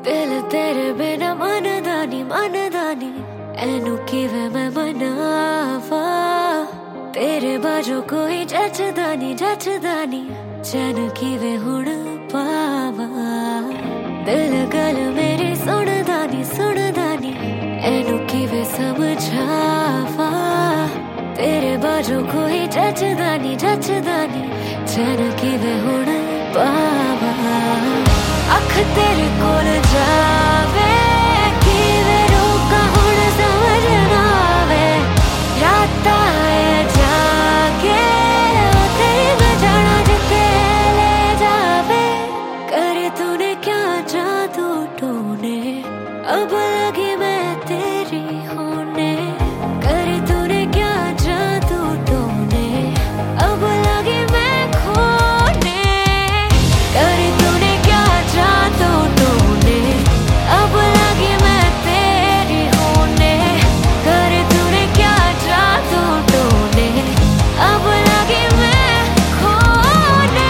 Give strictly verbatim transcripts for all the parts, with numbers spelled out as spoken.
दिल तेरे बिना मनदानी मनदानी एनू किवे मैं मनावा तेरे बाजू कोई जचदानी जचदानी चैन किवे हुण पावा दिल गल मेरी सुनदानी सुनदानी एनू किवे समझावा तेरे बाजू कोई जचदानी जचदानी चैन किवे हुण पावा अख तेरे कोल जावे किवे रोका हुण समझ ना आवे राता है जाके तेरी मैं जाना जिते ले जावे करे तूने क्या जादू टूने अब लगी मैं तेरी होने करे तूने क्या जादू टूने अब लगी मैं खोने करे तूने क्या जादू टूने अब लगी मैं तेरी होने करे तूने क्या जादू टूने अब लगी मैं खोने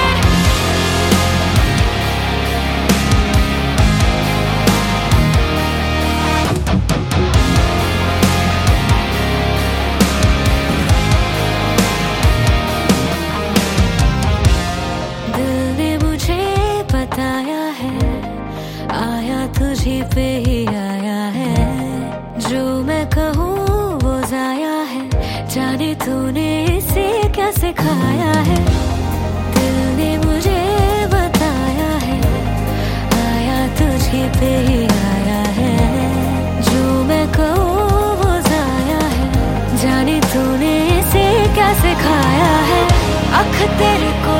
दिल ने मुझे बताया है आया तुझी पे ही आया है जो मैं कहूँ वो जाया है जाने तूने इसे क्या सिखाया है दिल ने मुझे बताया है आया तुझी पे ही आया है जो मैं कहूँ वो जाया है जाने तूने इसे क्या सिखाया है अख तेरे को